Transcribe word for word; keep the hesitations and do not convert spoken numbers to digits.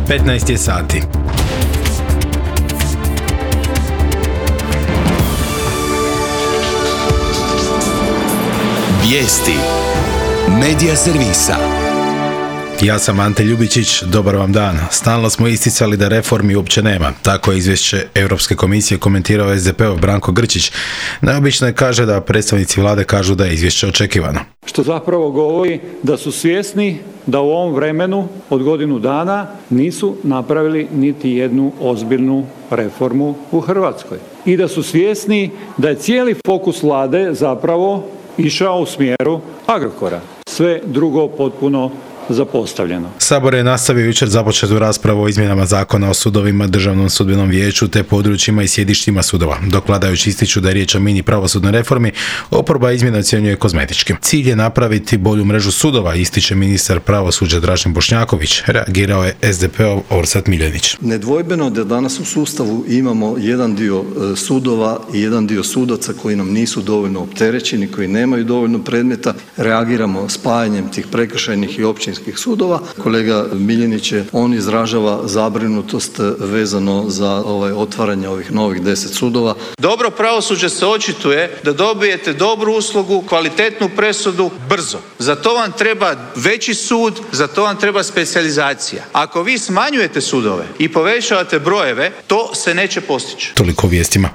petnaest je sati. Vijesti Medija servisa. Ja sam Ante Ljubičić, dobar vam dan. Stalno smo isticali da reformi uopće nema. Tako je izvješće Europske komisije komentirao es de pe-ov Branko Grčić. Najobično je kaže da predstavnici vlade kažu da je izvješće očekivano. Što zapravo govori da su svjesni da u ovom vremenu od godinu dana nisu napravili niti jednu ozbiljnu reformu u Hrvatskoj. I da su svjesni da je cijeli fokus vlade zapravo išao u smjeru Agrokora. Sve drugo potpuno zapostavljeno. Sabor je nastavio jučer započetu raspravu o izmjenama zakona o sudovima, Državnom sudbenom vijeću te područjima i sjedištima sudova. Dok vladajući ističu da je riječ o mini pravosudnoj reformi, oporba izmjene ocjenjuje kozmetičkim. Cilj je napraviti bolju mrežu sudova, ističe ministar pravosuđa Dražen Bošnjaković. Reagirao je es de pe-ov Orsat Miljenić. Nedvojbeno da danas u sustavu imamo jedan dio sudova i jedan dio sudaca koji nam nisu dovoljno opterećeni, koji nemaju dovoljno predmeta. Reagiramo spajanjem tih prekršajnih i općinskih sudova. Kolega Miljenić je, on izražava zabrinutost vezano za ovaj otvaranje ovih novih deset sudova. Dobro pravosuđe se očituje da dobijete dobru uslugu, kvalitetnu presudu, brzo. Za to vam treba veći sud, za to vam treba specijalizacija. Ako vi smanjujete sudove i povećavate brojeve, to se neće postići. Toliko o vijestima.